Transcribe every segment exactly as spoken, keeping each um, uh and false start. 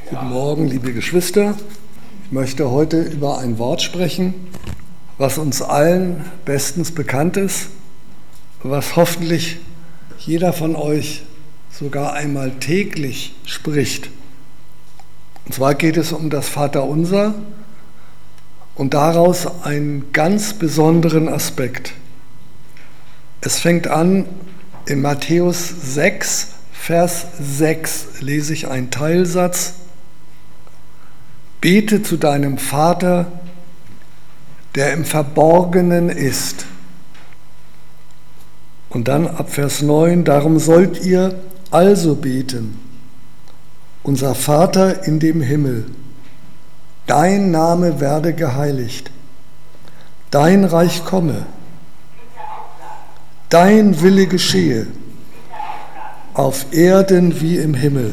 Guten Morgen, liebe Geschwister. Ich möchte heute über ein Wort sprechen, was uns allen bestens bekannt ist, was hoffentlich jeder von euch sogar einmal täglich spricht. Und zwar geht es um das Vaterunser und daraus einen ganz besonderen Aspekt. Es fängt an in Matthäus sechs, Vers sechs, lese ich einen Teilsatz. Bete zu deinem Vater, der im Verborgenen ist. Und dann ab Vers neun, darum sollt ihr also beten. Unser Vater in dem Himmel, dein Name werde geheiligt, dein Reich komme, dein Wille geschehe, auf Erden wie im Himmel.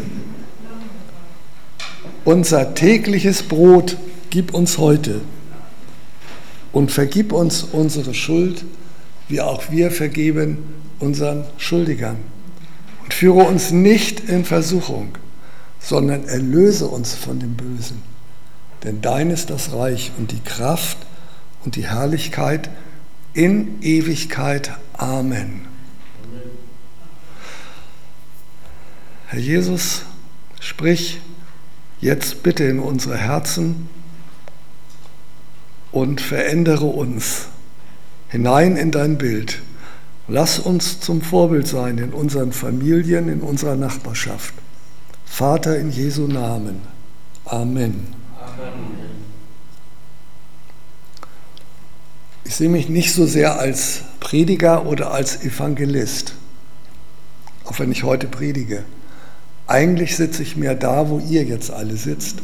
Unser tägliches Brot gib uns heute und vergib uns unsere Schuld, wie auch wir vergeben unseren Schuldigern. Und führe uns nicht in Versuchung, sondern erlöse uns von dem Bösen. Denn dein ist das Reich und die Kraft und die Herrlichkeit in Ewigkeit. Amen. Herr Jesus, sprich jetzt bitte in unsere Herzen und verändere uns hinein in dein Bild. Lass uns zum Vorbild sein in unseren Familien, in unserer Nachbarschaft. Vater, in Jesu Namen. Amen. Amen. Ich sehe mich nicht so sehr als Prediger oder als Evangelist, auch wenn ich heute predige. Eigentlich sitze ich mehr da, wo ihr jetzt alle sitzt.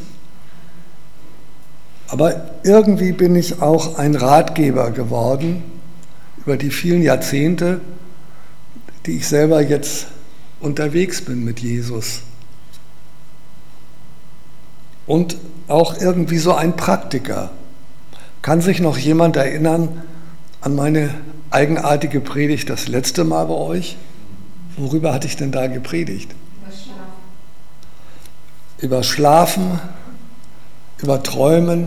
Aber irgendwie bin ich auch ein Ratgeber geworden über die vielen Jahrzehnte, die ich selber jetzt unterwegs bin mit Jesus. Und auch irgendwie so ein Praktiker. Kann sich noch jemand erinnern an meine eigenartige Predigt das letzte Mal bei euch? Worüber hatte ich denn da gepredigt? Über Schlafen, über Träumen.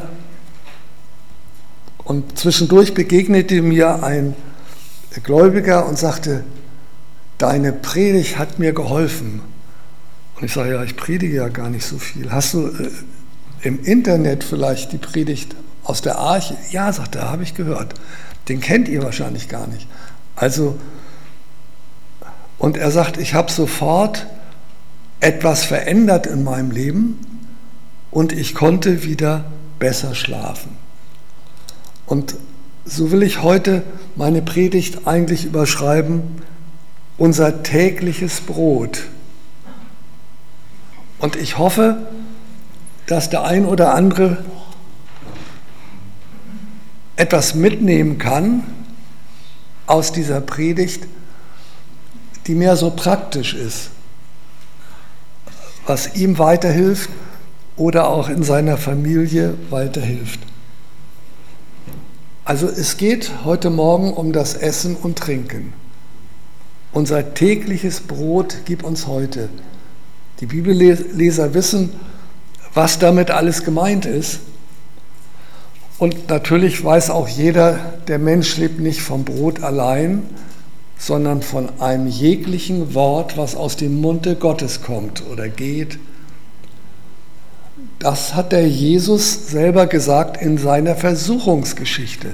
Und zwischendurch begegnete mir ein Gläubiger und sagte, deine Predigt hat mir geholfen. Und ich sage, ja, ich predige ja gar nicht so viel. Hast du äh, im Internet vielleicht die Predigt aus der Arche? Ja, sagt er, habe ich gehört. Den kennt ihr wahrscheinlich gar nicht. Also, und er sagt, ich habe sofort etwas verändert in meinem Leben und ich konnte wieder besser schlafen. Und so will ich heute meine Predigt eigentlich überschreiben, unser tägliches Brot. Und ich hoffe, dass der ein oder andere etwas mitnehmen kann aus dieser Predigt, die mehr so praktisch ist, was ihm weiterhilft oder auch in seiner Familie weiterhilft. Also es geht heute Morgen um das Essen und Trinken. Unser tägliches Brot gib uns heute. Die Bibelleser wissen, was damit alles gemeint ist. Und natürlich weiß auch jeder, der Mensch lebt nicht vom Brot allein, sondern von einem jeglichen Wort, was aus dem Munde Gottes kommt oder geht. Das hat der Jesus selber gesagt in seiner Versuchungsgeschichte.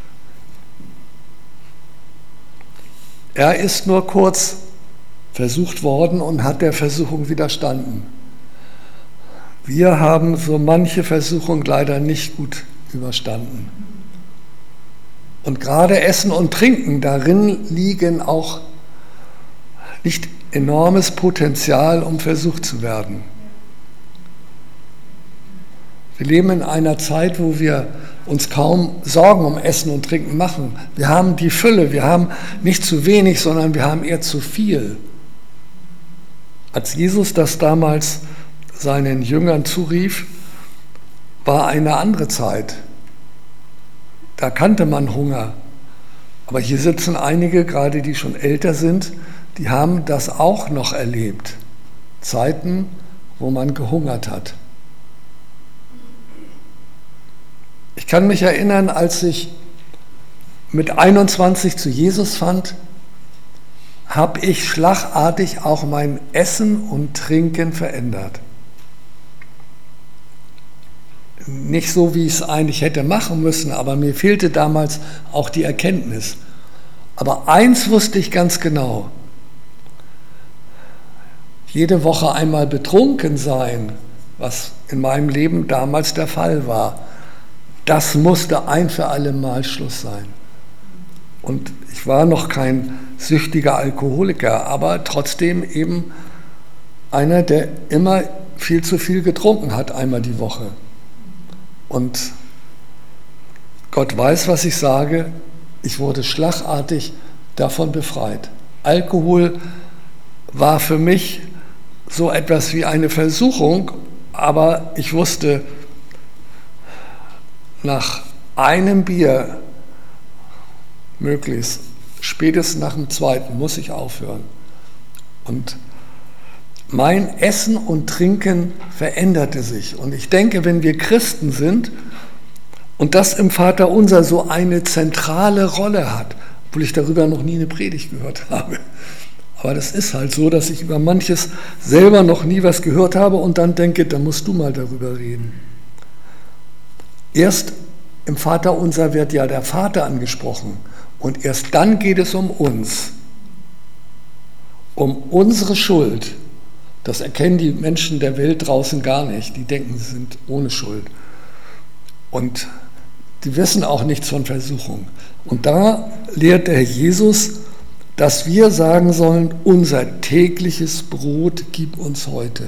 Er ist nur kurz versucht worden und hat der Versuchung widerstanden. Wir haben so manche Versuchung leider nicht gut überstanden. Und gerade Essen und Trinken, darin liegen auch nicht enormes Potenzial, um versucht zu werden. Wir leben in einer Zeit, wo wir uns kaum Sorgen um Essen und Trinken machen. Wir haben die Fülle, wir haben nicht zu wenig, sondern wir haben eher zu viel. Als Jesus das damals seinen Jüngern zurief, war eine andere Zeit. Da kannte man Hunger. Aber hier sitzen einige, gerade die schon älter sind, die haben das auch noch erlebt. Zeiten, wo man gehungert hat. Ich kann mich erinnern, als ich mit einundzwanzig zu Jesus fand, habe ich schlagartig auch mein Essen und Trinken verändert. Nicht so, wie ich es eigentlich hätte machen müssen, aber mir fehlte damals auch die Erkenntnis. Aber eins wusste ich ganz genau: Jede Woche einmal betrunken sein, was in meinem Leben damals der Fall war, das musste ein für alle Mal Schluss sein. Und ich war noch kein süchtiger Alkoholiker, aber trotzdem eben einer, der immer viel zu viel getrunken hat, einmal die Woche. Und Gott weiß, was ich sage, ich wurde schlagartig davon befreit. Alkohol war für mich so etwas wie eine Versuchung, aber ich wusste, nach einem Bier, möglichst spätestens nach dem zweiten, muss ich aufhören. Und mein Essen und Trinken veränderte sich. Und ich denke, wenn wir Christen sind und das im Vaterunser so eine zentrale Rolle hat, obwohl ich darüber noch nie eine Predigt gehört habe, aber das ist halt so, dass ich über manches selber noch nie was gehört habe und dann denke, da musst du mal darüber reden. Erst im Vaterunser wird ja der Vater angesprochen und erst dann geht es um uns, um unsere Schuld. Das erkennen die Menschen der Welt draußen gar nicht. Die denken, sie sind ohne Schuld. Und die wissen auch nichts von Versuchung. Und da lehrt der Herr Jesus, dass wir sagen sollen, unser tägliches Brot gib uns heute.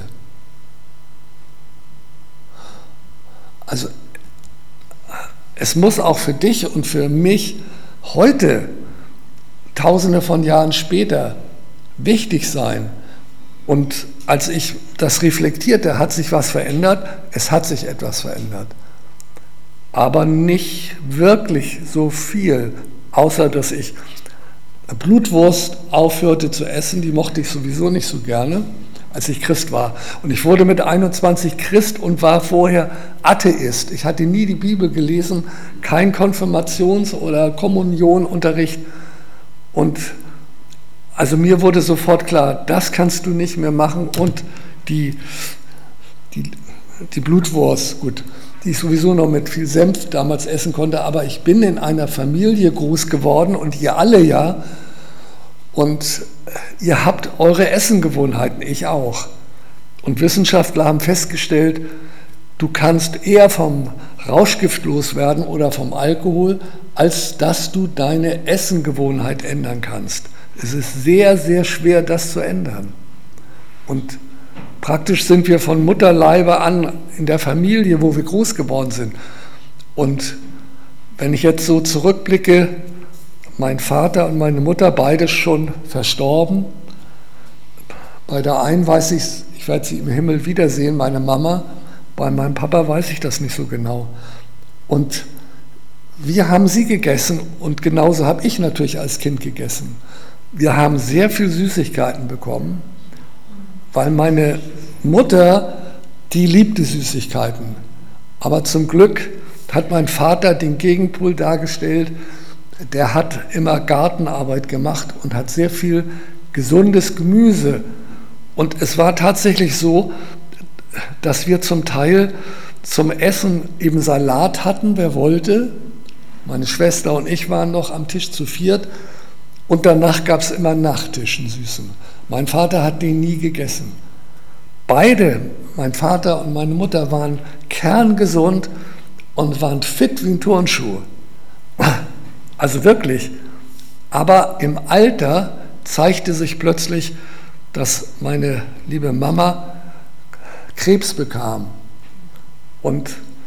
Also es muss auch für dich und für mich heute, tausende von Jahren später, wichtig sein. Und als ich das reflektierte, hat sich was verändert. Es hat sich etwas verändert. Aber nicht wirklich so viel, außer dass ich Blutwurst aufhörte zu essen. Die mochte ich sowieso nicht so gerne, als ich Christ war. Und ich wurde mit einundzwanzig Christ und war vorher Atheist. Ich hatte nie die Bibel gelesen, kein Konfirmations- oder Kommunionunterricht. Und also mir wurde sofort klar, das kannst du nicht mehr machen. Und die, die, die Blutwurst, gut, die ich sowieso noch mit viel Senf damals essen konnte, aber ich bin in einer Familie groß geworden und ihr alle ja. Und ihr habt eure Essengewohnheiten, ich auch. Und Wissenschaftler haben festgestellt, du kannst eher vom Rauschgift loswerden oder vom Alkohol, als dass du deine Essengewohnheit ändern kannst. Es ist sehr, sehr schwer, das zu ändern. Und praktisch sind wir von Mutterleibe an in der Familie, wo wir groß geworden sind. Und wenn ich jetzt so zurückblicke, mein Vater und meine Mutter, beide schon verstorben. Bei der einen weiß ich, ich werde sie im Himmel wiedersehen, meine Mama. Bei meinem Papa weiß ich das nicht so genau. Und wir haben sie gegessen und genauso habe ich natürlich als Kind gegessen. Wir haben sehr viel Süßigkeiten bekommen, weil meine Mutter, die liebte Süßigkeiten. Aber zum Glück hat mein Vater den Gegenpol dargestellt. Der hat immer Gartenarbeit gemacht und hat sehr viel gesundes Gemüse. Und es war tatsächlich so, dass wir zum Teil zum Essen eben Salat hatten, wer wollte. Meine Schwester und ich waren noch am Tisch zu viert. Und danach gab es immer Nachtisch, einen süßen. Mein Vater hat den nie gegessen. Beide, mein Vater und meine Mutter, waren kerngesund und waren fit wie ein Turnschuh. Also wirklich. Aber im Alter zeigte sich plötzlich, dass meine liebe Mama Krebs bekam. Und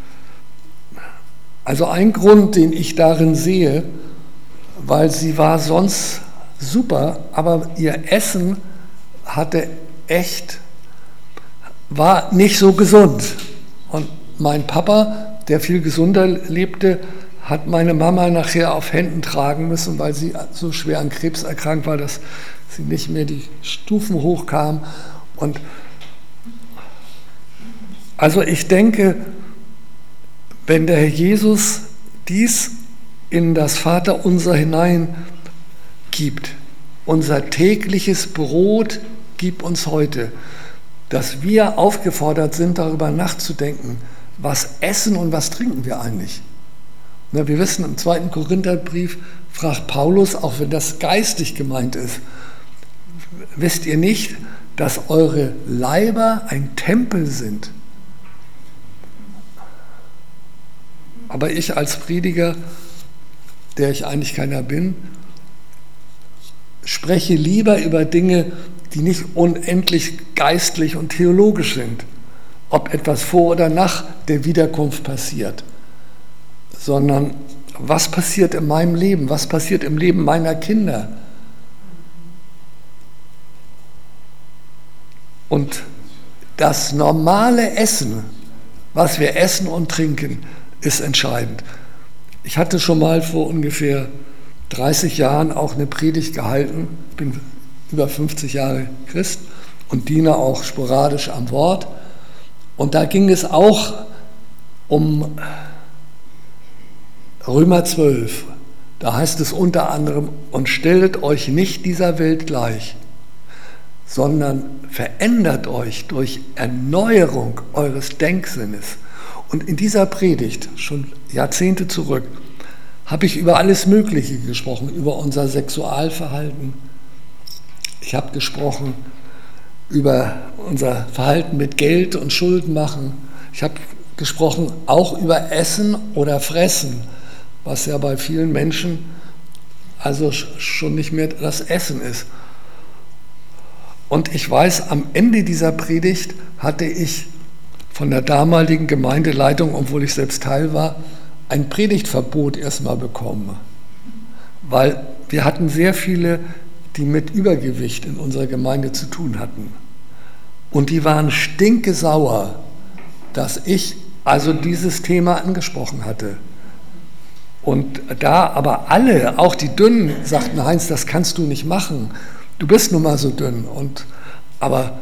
also ein Grund, den ich darin sehe, weil sie war sonst super, aber ihr Essen hatte echt, war nicht so gesund. Und mein Papa, der viel gesunder lebte, hat meine Mama nachher auf Händen tragen müssen, weil sie so schwer an Krebs erkrankt war, dass sie nicht mehr die Stufen hochkam. Und also ich denke, wenn der Herr Jesus dies in das Vaterunser hinein gibt, unser tägliches Brot gib uns heute, dass wir aufgefordert sind, darüber nachzudenken, was essen und was trinken wir eigentlich. Na, wir wissen, im zweiten Korintherbrief fragt Paulus, auch wenn das geistig gemeint ist, wisst ihr nicht, dass eure Leiber ein Tempel sind? Aber ich als Prediger, der ich eigentlich keiner bin, spreche lieber über Dinge, die nicht unendlich geistlich und theologisch sind, ob etwas vor oder nach der Wiederkunft passiert, sondern was passiert in meinem Leben, was passiert im Leben meiner Kinder. Und das normale Essen, was wir essen und trinken, ist entscheidend. Ich hatte schon mal vor ungefähr dreißig Jahren auch eine Predigt gehalten, ich bin über fünfzig Jahre Christ und diene auch sporadisch am Wort. Und da ging es auch um Römer zwölf. Da heißt es unter anderem, und stellt euch nicht dieser Welt gleich, sondern verändert euch durch Erneuerung eures Denksinnes. Und in dieser Predigt, schon Jahrzehnte zurück, habe ich über alles Mögliche gesprochen, über unser Sexualverhalten. Ich habe gesprochen über unser Verhalten mit Geld und Schulden machen. Ich habe gesprochen auch über Essen oder Fressen, was ja bei vielen Menschen also schon nicht mehr das Essen ist. Und ich weiß, am Ende dieser Predigt hatte ich von der damaligen Gemeindeleitung, obwohl ich selbst Teil war, ein Predigtverbot erstmal bekommen. Weil wir hatten sehr viele, die mit Übergewicht in unserer Gemeinde zu tun hatten. Und die waren stinkesauer, dass ich also dieses Thema angesprochen hatte. Und da aber alle, auch die Dünnen, sagten, Heinz, das kannst du nicht machen. Du bist nun mal so dünn. Und, aber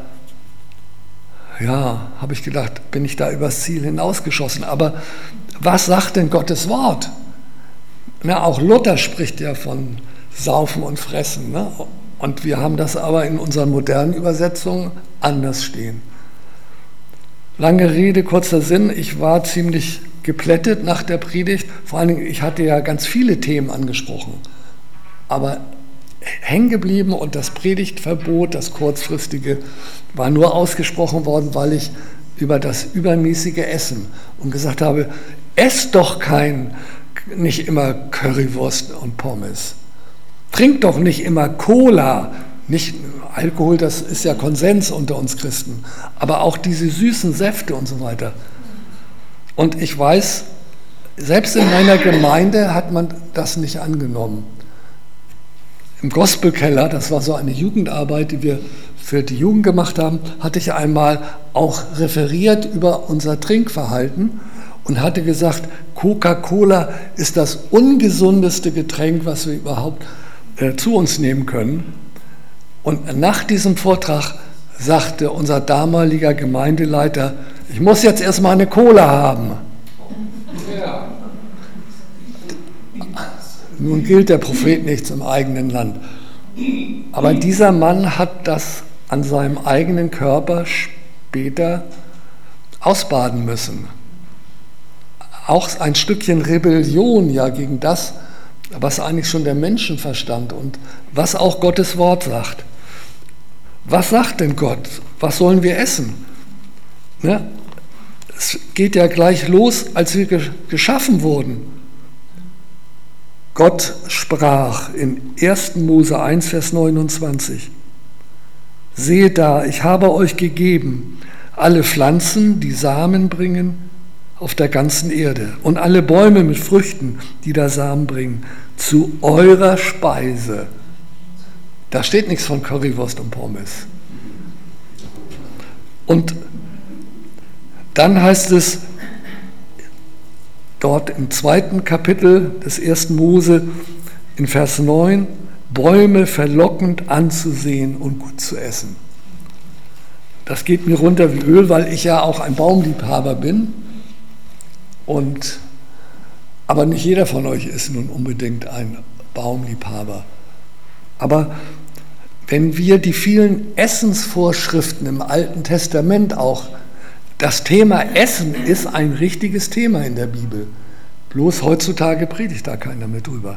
ja, habe ich gedacht, bin ich da übers Ziel hinausgeschossen. Aber was sagt denn Gottes Wort? Na, auch Luther spricht ja von Saufen und Fressen. Ne? Und wir haben das aber in unseren modernen Übersetzungen anders stehen. Lange Rede, kurzer Sinn. Ich war ziemlich geplättet nach der Predigt. Vor allen Dingen, ich hatte ja ganz viele Themen angesprochen. Aber hängen geblieben und das Predigtverbot, das kurzfristige, war nur ausgesprochen worden, weil ich über das übermäßige Essen und gesagt habe, esst doch kein, nicht immer Currywurst und Pommes. Trink doch nicht immer Cola. Nicht Alkohol, das ist ja Konsens unter uns Christen, aber auch diese süßen Säfte und so weiter. Und ich weiß, selbst in meiner Gemeinde hat man das nicht angenommen. Im Gospelkeller, das war so eine Jugendarbeit, die wir für die Jugend gemacht haben, hatte ich einmal auch referiert über unser Trinkverhalten und hatte gesagt, Coca-Cola ist das ungesundeste Getränk, was wir überhaupt äh, zu uns nehmen können. Und nach diesem Vortrag sagte unser damaliger Gemeindeleiter, ich muss jetzt erstmal eine Cola haben. Ja. Nun gilt der Prophet nichts im eigenen Land. Aber dieser Mann hat das an seinem eigenen Körper später ausbaden müssen. Auch ein Stückchen Rebellion ja gegen das, was eigentlich schon der Menschenverstand und was auch Gottes Wort sagt. Was sagt denn Gott? Was sollen wir essen? Ne? Es geht ja gleich los, als wir geschaffen wurden. Gott sprach in ersten Mose eins, Vers neunundzwanzig, seht da, ich habe euch gegeben alle Pflanzen, die Samen bringen, auf der ganzen Erde und alle Bäume mit Früchten, die da Samen bringen, zu eurer Speise. Da steht nichts von Currywurst und Pommes. Und dann heißt es dort im zweiten Kapitel des ersten Mose in Vers neun, Bäume verlockend anzusehen und gut zu essen. Das geht mir runter wie Öl, weil ich ja auch ein Baumliebhaber bin. Und, aber nicht jeder von euch ist nun unbedingt ein Baumliebhaber. Aber wenn wir die vielen Essensvorschriften im Alten Testament auch, das Thema Essen ist ein richtiges Thema in der Bibel. Bloß heutzutage predigt da keiner mehr drüber.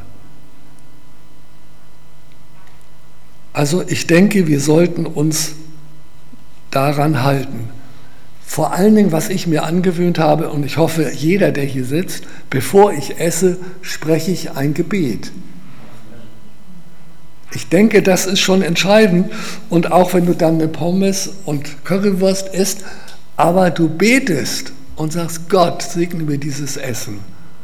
Also ich denke, wir sollten uns daran halten. Vor allen Dingen, was ich mir angewöhnt habe, und ich hoffe, jeder, der hier sitzt, bevor ich esse, spreche ich ein Gebet. Ich denke, das ist schon entscheidend. Und auch wenn du dann eine Pommes und Currywurst isst, aber du betest und sagst, Gott, segne mir dieses Essen,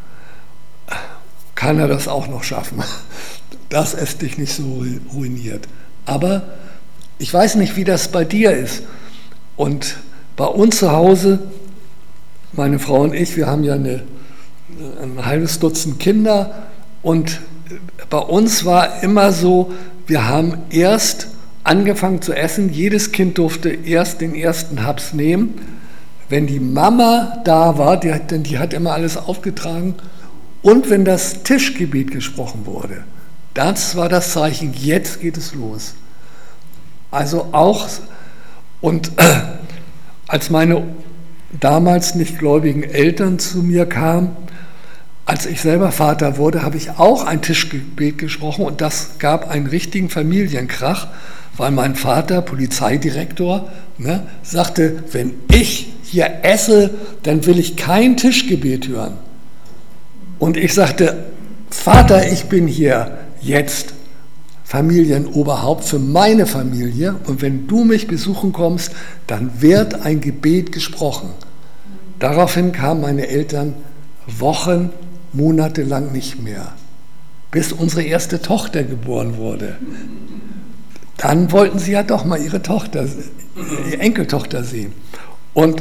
kann er das auch noch schaffen, dass es dich nicht so ruiniert. Aber ich weiß nicht, wie das bei dir ist. Und bei uns zu Hause, meine Frau und ich, wir haben ja eine, ein halbes Dutzend Kinder, und bei uns war immer so, wir haben erst angefangen zu essen, jedes Kind durfte erst den ersten Haps nehmen, wenn die Mama da war, die hat, denn die hat immer alles aufgetragen, und wenn das Tischgebet gesprochen wurde. Das war das Zeichen, jetzt geht es los. Also auch, und äh, als meine damals nicht gläubigen Eltern zu mir kamen, als ich selber Vater wurde, habe ich auch ein Tischgebet gesprochen, und das gab einen richtigen Familienkrach, weil mein Vater, Polizeidirektor, ne, sagte, wenn ich hier esse, dann will ich kein Tischgebet hören. Und ich sagte, Vater, ich bin hier jetzt Familienoberhaupt für meine Familie, und wenn du mich besuchen kommst, dann wird ein Gebet gesprochen. Daraufhin kamen meine Eltern Wochen, Monate lang nicht mehr, bis unsere erste Tochter geboren wurde. Dann wollten sie ja doch mal ihre Tochter, ihre Enkeltochter sehen. Und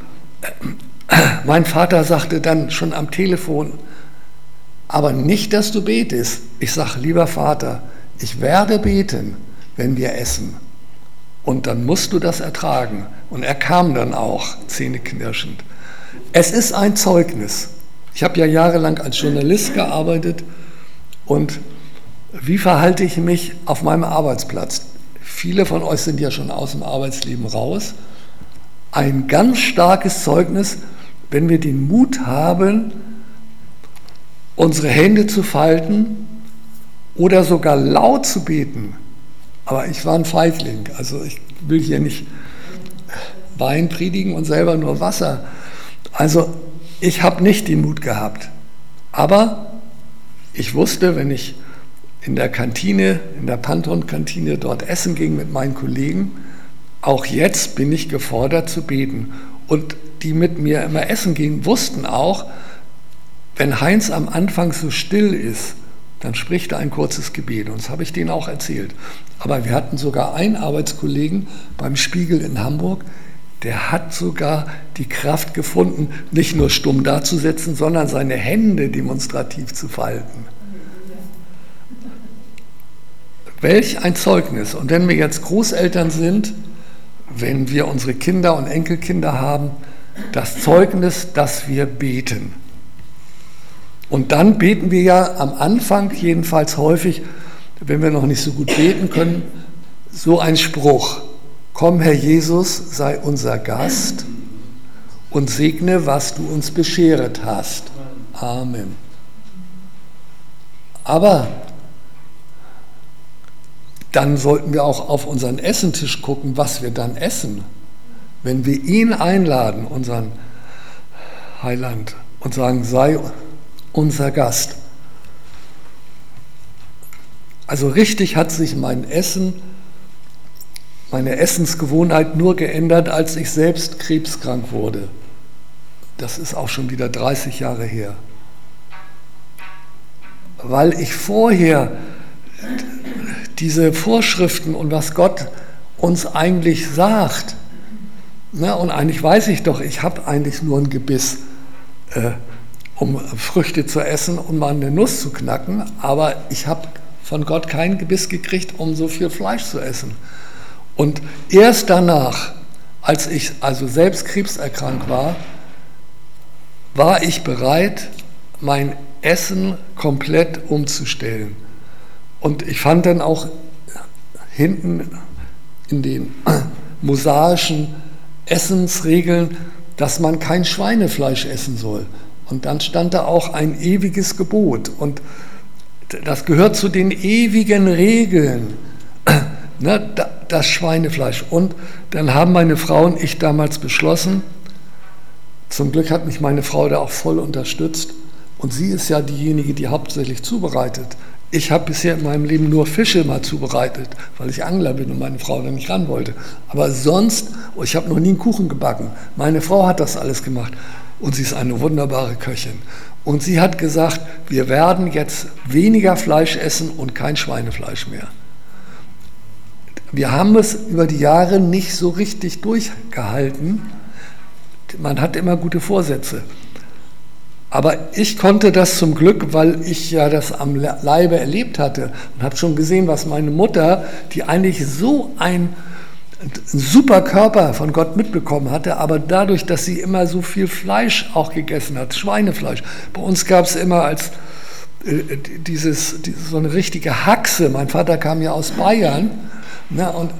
mein Vater sagte dann schon am Telefon, aber nicht, dass du betest. Ich sage, lieber Vater, ich werde beten, wenn wir essen. Und dann musst du das ertragen. Und er kam dann auch, zähneknirschend. Es ist ein Zeugnis. Ich habe ja jahrelang als Journalist gearbeitet. Und wie verhalte ich mich auf meinem Arbeitsplatz? Viele von euch sind ja schon aus dem Arbeitsleben raus. Ein ganz starkes Zeugnis, wenn wir den Mut haben, unsere Hände zu falten oder sogar laut zu beten. Aber ich war ein Feigling, also ich will hier nicht Wein predigen und selber nur Wasser. Also ich habe nicht den Mut gehabt. Aber ich wusste, wenn ich in der Kantine, in der Pantheon-Kantine dort essen ging mit meinen Kollegen, auch jetzt bin ich gefordert zu beten. Und die mit mir immer essen gingen, wussten auch, wenn Heinz am Anfang so still ist, dann spricht er ein kurzes Gebet. Und das habe ich denen auch erzählt. Aber wir hatten sogar einen Arbeitskollegen beim Spiegel in Hamburg, der hat sogar die Kraft gefunden, nicht nur stumm dazusitzen, sondern seine Hände demonstrativ zu falten. Welch ein Zeugnis. Und wenn wir jetzt Großeltern sind, wenn wir unsere Kinder und Enkelkinder haben, das Zeugnis, dass wir beten. Und dann beten wir ja am Anfang jedenfalls häufig, wenn wir noch nicht so gut beten können, so ein Spruch: Komm, Herr Jesus, sei unser Gast und segne, was du uns bescheret hast. Amen. Aber dann sollten wir auch auf unseren Essentisch gucken, was wir dann essen. Wenn wir ihn einladen, unseren Heiland, und sagen, sei unser Gast. Also richtig hat sich mein Essen, meine Essensgewohnheit nur geändert, als ich selbst krebskrank wurde. Das ist auch schon wieder dreißig Jahre her. Weil ich vorher diese Vorschriften und was Gott uns eigentlich sagt, na, und eigentlich weiß ich doch, ich habe eigentlich nur ein Gebiss, äh, um Früchte zu essen und mal eine Nuss zu knacken, aber ich habe von Gott kein Gebiss gekriegt, um so viel Fleisch zu essen. Und erst danach, als ich also selbst krebserkrankt war, war ich bereit, mein Essen komplett umzustellen. Und ich fand dann auch hinten in den mosaischen Essensregeln, dass man kein Schweinefleisch essen soll. Und dann stand da auch ein ewiges Gebot. Und das gehört zu den ewigen Regeln, ne, das Schweinefleisch. Und dann haben meine Frau und ich damals beschlossen, zum Glück hat mich meine Frau da auch voll unterstützt, und sie ist ja diejenige, die hauptsächlich zubereitet. Ich habe bisher in meinem Leben nur Fische mal zubereitet, weil ich Angler bin und meine Frau da nicht ran wollte. Aber sonst, oh, ich habe noch nie einen Kuchen gebacken. Meine Frau hat das alles gemacht und sie ist eine wunderbare Köchin. Und sie hat gesagt, wir werden jetzt weniger Fleisch essen und kein Schweinefleisch mehr. Wir haben es über die Jahre nicht so richtig durchgehalten. Man hat immer gute Vorsätze. Aber ich konnte das zum Glück, weil ich ja das am Leibe erlebt hatte und habe schon gesehen, was meine Mutter, die eigentlich so ein super Körper von Gott mitbekommen hatte, aber dadurch, dass sie immer so viel Fleisch auch gegessen hat, Schweinefleisch. Bei uns gab es immer als äh, dieses, dieses, so eine richtige Haxe. Mein Vater kam ja aus Bayern. Ne, und,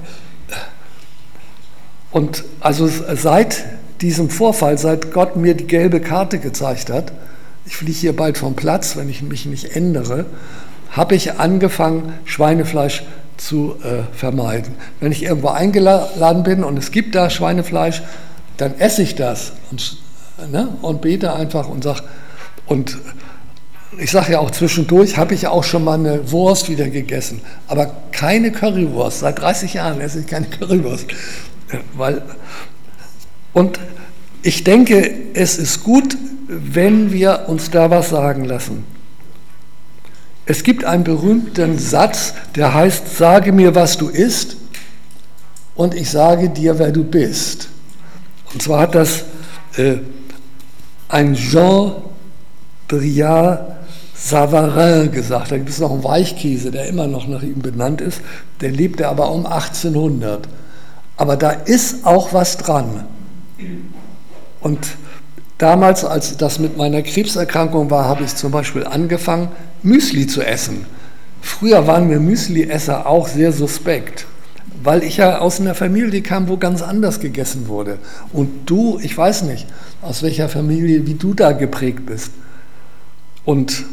und also seit diesem Vorfall, seit Gott mir die gelbe Karte gezeigt hat, ich fliege hier bald vom Platz, wenn ich mich nicht ändere, habe ich angefangen, Schweinefleisch zu äh, vermeiden. Wenn ich irgendwo eingeladen bin und es gibt da Schweinefleisch, dann esse ich das und, ne, und bete einfach und sage, und ich sage ja auch zwischendurch, habe ich auch schon mal eine Wurst wieder gegessen, aber keine Currywurst. Seit dreißig Jahren esse ich keine Currywurst. Weil, und ich denke, es ist gut, wenn wir uns da was sagen lassen. Es gibt einen berühmten Satz, der heißt, sage mir, was du isst, und ich sage dir, wer du bist. Und zwar hat das äh, ein Jean Briard Savarin gesagt. Da gibt es noch einen Weichkäse, der immer noch nach ihm benannt ist. Der lebte aber um achtzehnhundert. Aber da ist auch was dran. Und damals, als das mit meiner Krebserkrankung war, habe ich zum Beispiel angefangen, Müsli zu essen. Früher waren mir Müsli-Esser auch sehr suspekt, weil ich ja aus einer Familie kam, wo ganz anders gegessen wurde. Und du, ich weiß nicht, aus welcher Familie, wie du da geprägt bist. Und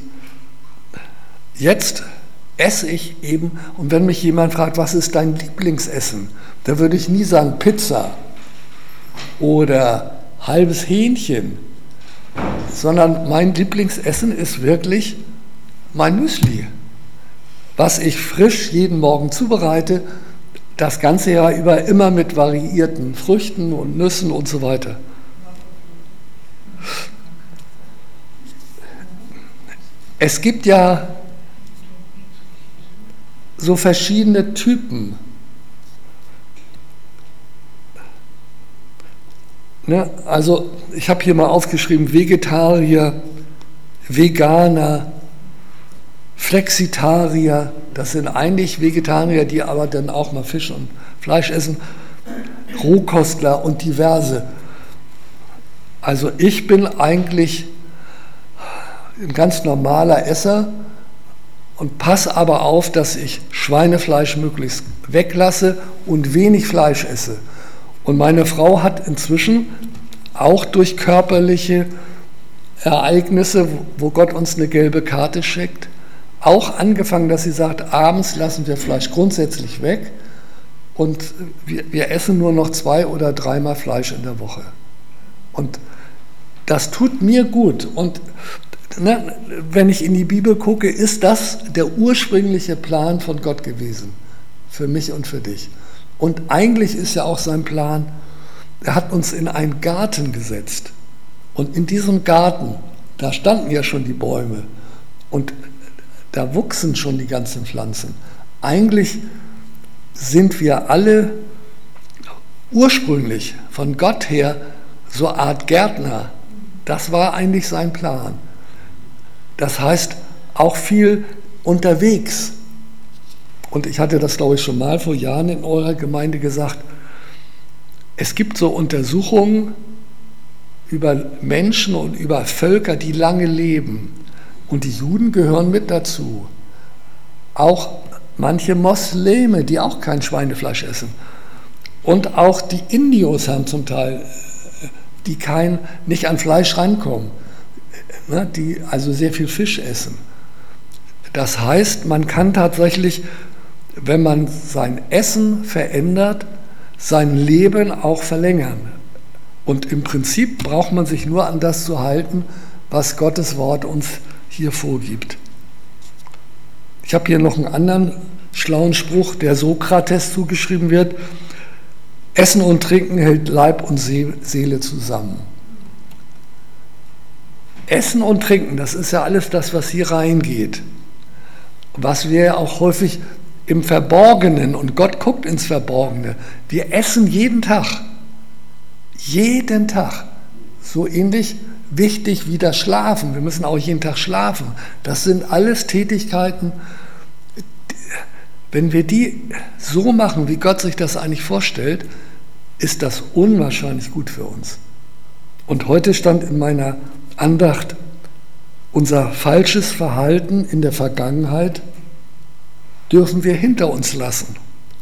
jetzt esse ich eben, und wenn mich jemand fragt, was ist dein Lieblingsessen, da würde ich nie sagen Pizza oder halbes Hähnchen, sondern mein Lieblingsessen ist wirklich mein Müsli, was ich frisch jeden Morgen zubereite, das ganze Jahr über immer mit variierten Früchten und Nüssen und so weiter. Es gibt ja so verschiedene Typen. Ne? Also ich habe hier mal aufgeschrieben, Vegetarier, Veganer, Flexitarier, das sind eigentlich Vegetarier, die aber dann auch mal Fisch und Fleisch essen, Rohkostler und diverse. Also ich bin eigentlich ein ganz normaler Esser und passe aber auf, dass ich Schweinefleisch möglichst weglasse und wenig Fleisch esse. Und meine Frau hat inzwischen auch durch körperliche Ereignisse, wo Gott uns eine gelbe Karte schickt, auch angefangen, dass sie sagt, abends lassen wir Fleisch grundsätzlich weg und wir, wir essen nur noch zwei oder dreimal Fleisch in der Woche. Und das tut mir gut. Und ne, wenn ich in die Bibel gucke, ist das der ursprüngliche Plan von Gott gewesen, für mich und für dich. Und eigentlich ist ja auch sein Plan, er hat uns in einen Garten gesetzt. Und in diesem Garten, da standen ja schon die Bäume und da wuchsen schon die ganzen Pflanzen. Eigentlich sind wir alle ursprünglich von Gott her so eine Art Gärtner. Das war eigentlich sein Plan. Das heißt, auch viel unterwegs. Und ich hatte das, glaube ich, schon mal vor Jahren in eurer Gemeinde gesagt, es gibt so Untersuchungen, über Menschen und über Völker, die lange leben. Und die Juden gehören mit dazu. Auch manche Mosleme, die auch kein Schweinefleisch essen. Und auch die Indios haben zum Teil, die kein, nicht an Fleisch rankommen, ne, die also sehr viel Fisch essen. Das heißt, man kann tatsächlich, wenn man sein Essen verändert, sein Leben auch verlängern. Und im Prinzip braucht man sich nur an das zu halten, was Gottes Wort uns hier vorgibt. Ich habe hier noch einen anderen schlauen Spruch, der Sokrates zugeschrieben wird: Essen und Trinken hält Leib und Seele zusammen. Essen und Trinken, das ist ja alles das, was hier reingeht. Was wir ja auch häufig im Verborgenen, und Gott guckt ins Verborgene, wir essen jeden Tag. Jeden Tag. So ähnlich wichtig wie das Schlafen. Wir müssen auch jeden Tag schlafen. Das sind alles Tätigkeiten, wenn wir die so machen, wie Gott sich das eigentlich vorstellt, ist das unwahrscheinlich gut für uns. Und heute stand in meiner Andacht: Unser falsches Verhalten in der Vergangenheit dürfen wir hinter uns lassen.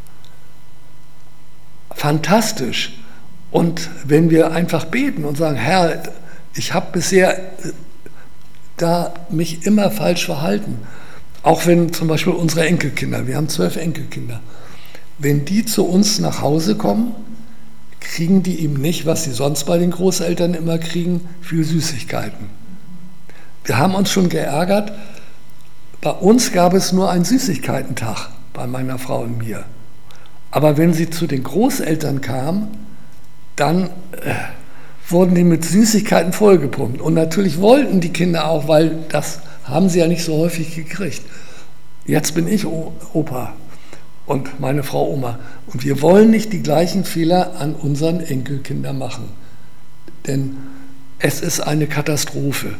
Fantastisch. Und wenn wir einfach beten und sagen: Herr, ich habe bisher da mich immer falsch verhalten, auch wenn zum Beispiel unsere Enkelkinder, wir haben zwölf Enkelkinder, wenn die zu uns nach Hause kommen, kriegen die eben nicht, was sie sonst bei den Großeltern immer kriegen, viel Süßigkeiten. Wir haben uns schon geärgert, bei uns gab es nur einen Süßigkeitentag, bei meiner Frau und mir. Aber wenn sie zu den Großeltern kamen, dann äh, wurden die mit Süßigkeiten vollgepumpt. Und natürlich wollten die Kinder auch, weil das haben sie ja nicht so häufig gekriegt. Jetzt bin ich Opa und meine Frau Oma. Und wir wollen nicht die gleichen Fehler an unseren Enkelkindern machen. Denn es ist eine Katastrophe.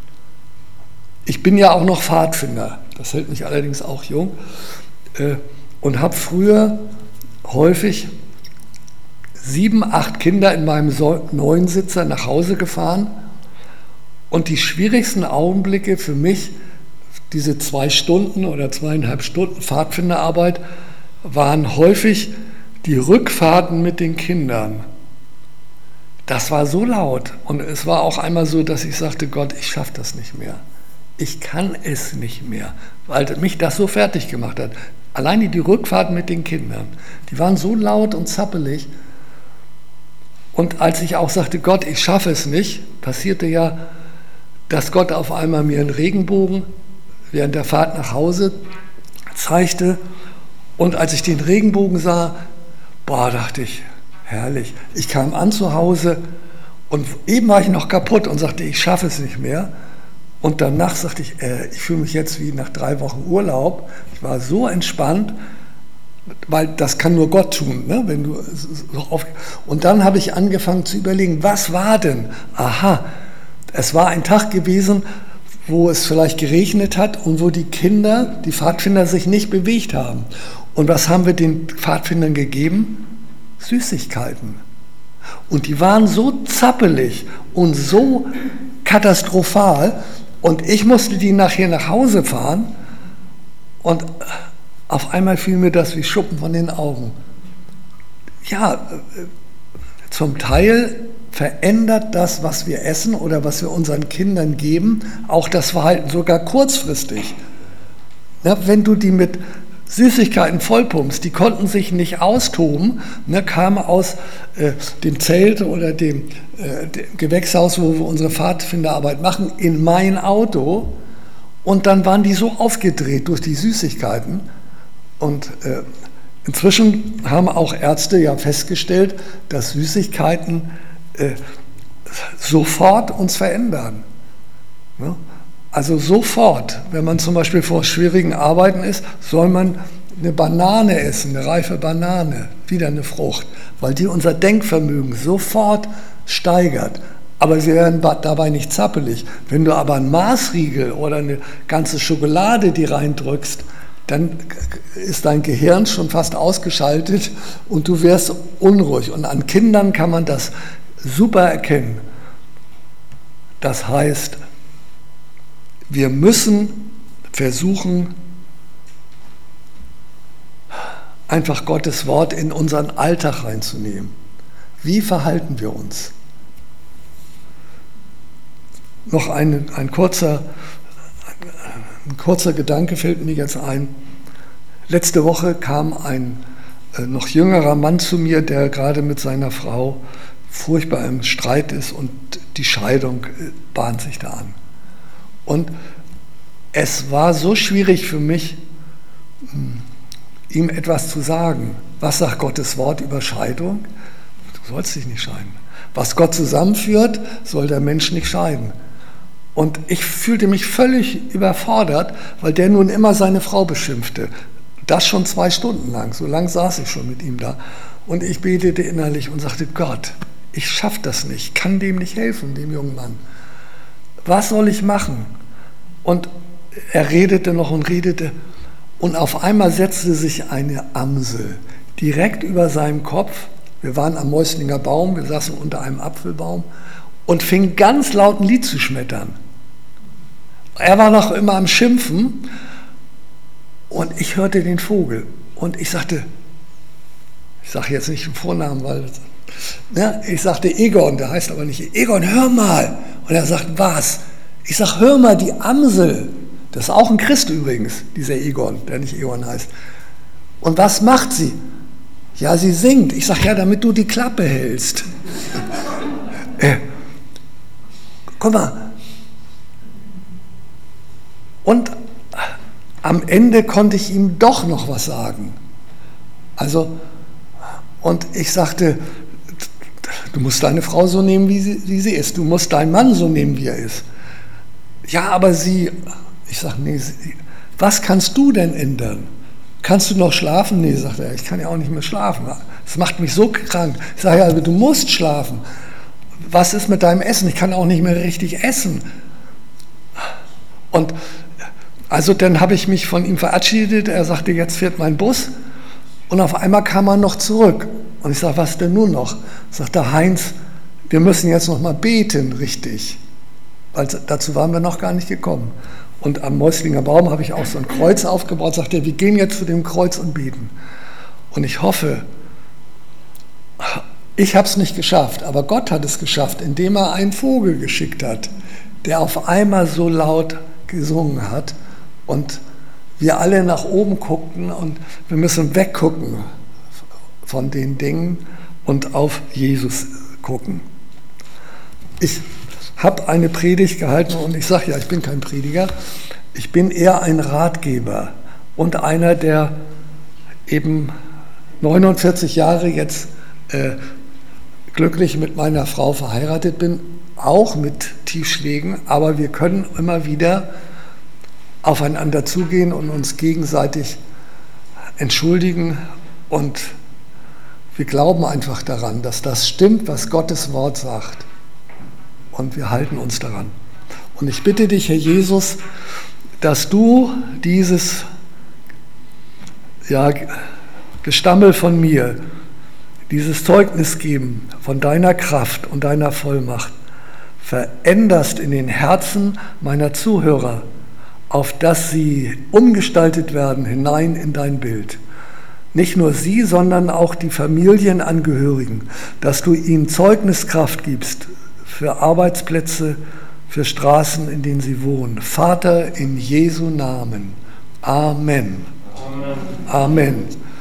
Ich bin ja auch noch Pfadfinder, das hält mich allerdings auch jung, äh, und habe früher häufig sieben, acht Kinder in meinem Neunsitzer nach Hause gefahren. Und die schwierigsten Augenblicke für mich, diese zwei Stunden oder zweieinhalb Stunden Pfadfinderarbeit, waren häufig die Rückfahrten mit den Kindern. Das war so laut. Und es war auch einmal so, dass ich sagte: Gott, ich schaffe das nicht mehr. Ich kann es nicht mehr, weil mich das so fertig gemacht hat. Alleine die Rückfahrten mit den Kindern, die waren so laut und zappelig. Und als ich auch sagte: Gott, ich schaffe es nicht, passierte ja, dass Gott auf einmal mir einen Regenbogen während der Fahrt nach Hause zeigte. Und als ich den Regenbogen sah, boah, dachte ich, herrlich. Ich kam an zu Hause und eben war ich noch kaputt und sagte, ich schaffe es nicht mehr. Und danach sagte ich, äh, ich fühle mich jetzt wie nach drei Wochen Urlaub. Ich war so entspannt, weil das kann nur Gott tun, ne? Wenn du so auf. Und dann habe ich angefangen zu überlegen, was war denn? Aha, es war ein Tag gewesen, wo es vielleicht geregnet hat und wo die Kinder, die Pfadfinder, sich nicht bewegt haben. Und was haben wir den Pfadfindern gegeben? Süßigkeiten. Und die waren so zappelig und so katastrophal. Und ich musste die nachher nach Hause fahren. Und auf einmal fiel mir das wie Schuppen von den Augen. Ja, zum Teil verändert das, was wir essen oder was wir unseren Kindern geben, auch das Verhalten, sogar kurzfristig. Ja, wenn du die mit Süßigkeiten vollpumpst, die konnten sich nicht austoben, ne, kamen aus äh, dem Zelt oder dem, äh, dem Gewächshaus, wo wir unsere Pfadfinderarbeit machen, in mein Auto, und dann waren die so aufgedreht durch die Süßigkeiten. Und äh, inzwischen haben auch Ärzte ja festgestellt, dass Süßigkeiten äh, sofort uns verändern. Ne? Also sofort, wenn man zum Beispiel vor schwierigen Arbeiten ist, soll man eine Banane essen, eine reife Banane, wieder eine Frucht, weil die unser Denkvermögen sofort steigert. Aber wir werden dabei nicht zappelig. Wenn du aber einen Maßriegel oder eine ganze Schokolade die reindrückst, dann ist dein Gehirn schon fast ausgeschaltet und du wirst unruhig. Und an Kindern kann man das super erkennen. Das heißt, wir müssen versuchen, einfach Gottes Wort in unseren Alltag reinzunehmen. Wie verhalten wir uns? Noch ein, ein, kurzer, ein kurzer Gedanke fällt mir jetzt ein. Letzte Woche kam ein äh, noch jüngerer Mann zu mir, der gerade mit seiner Frau furchtbar im Streit ist und die Scheidung äh, bahnt sich da an. Und es war so schwierig für mich, mh, ihm etwas zu sagen. Was sagt Gottes Wort über Scheidung? Du sollst dich nicht scheiden. Was Gott zusammenführt, soll der Mensch nicht scheiden. Und ich fühlte mich völlig überfordert, weil der nun immer seine Frau beschimpfte. Das schon zwei Stunden lang. So lang saß ich schon mit ihm da. Und ich betete innerlich und sagte, Gott, ich schaffe das nicht, kann dem nicht helfen, dem jungen Mann. Was soll ich machen? Und er redete noch und redete. Und auf einmal setzte sich eine Amsel direkt über seinem Kopf. Wir waren am Mäuslinger Baum, wir saßen unter einem Apfelbaum und fing ganz laut ein Lied zu schmettern. Er war noch immer am Schimpfen und ich hörte den Vogel. Und ich sagte, ich sage jetzt nicht den Vornamen, weil, ne, ich sagte Egon, der heißt aber nicht Egon, hör mal. Und er sagt, was? Ich sage, hör mal, die Amsel. Das ist auch ein Christ übrigens, dieser Egon, der nicht Egon heißt. Und was macht sie? Ja, sie singt. Ich sage, ja, damit du die Klappe hältst. äh, guck mal. Und am Ende konnte ich ihm doch noch was sagen. Also, und ich sagte, du musst deine Frau so nehmen, wie sie, wie sie ist. Du musst deinen Mann so nehmen, wie er ist. Ja, aber sie... Ich sage, nee, was kannst du denn ändern? Kannst du noch schlafen? Nee, sagt er, ich kann ja auch nicht mehr schlafen. Das macht mich so krank. Ich sage, ja, aber du musst schlafen. Was ist mit deinem Essen? Ich kann auch nicht mehr richtig essen. Und also dann habe ich mich von ihm verabschiedet. Er sagte, jetzt fährt mein Bus. Und auf einmal kam er noch zurück. Und ich sage, was denn nun noch? Sagt er, Heinz, wir müssen jetzt noch mal beten, richtig. Weil dazu waren wir noch gar nicht gekommen. Und am Mäuslinger Baum habe ich auch so ein Kreuz aufgebaut, sagt er, wir gehen jetzt zu dem Kreuz und beten. Und ich hoffe, ich habe es nicht geschafft, aber Gott hat es geschafft, indem er einen Vogel geschickt hat, der auf einmal so laut gesungen hat und wir alle nach oben guckten und wir müssen weggucken von den Dingen und auf Jesus gucken. Ich habe eine Predigt gehalten und ich sage ja, ich bin kein Prediger, ich bin eher ein Ratgeber und einer, der eben neunundvierzig Jahre jetzt äh, glücklich mit meiner Frau verheiratet bin, auch mit Tiefschlägen, aber wir können immer wieder aufeinander zugehen und uns gegenseitig entschuldigen und wir glauben einfach daran, dass das stimmt, was Gottes Wort sagt. Und wir halten uns daran. Und ich bitte dich, Herr Jesus, dass du dieses ja, Gestammel von mir, dieses Zeugnis geben von deiner Kraft und deiner Vollmacht, veränderst in den Herzen meiner Zuhörer, auf dass sie umgestaltet werden hinein in dein Bild. Nicht nur sie, sondern auch die Familienangehörigen, dass du ihnen Zeugniskraft gibst, für Arbeitsplätze, für Straßen, in denen sie wohnen. Vater, in Jesu Namen. Amen. Amen. Amen.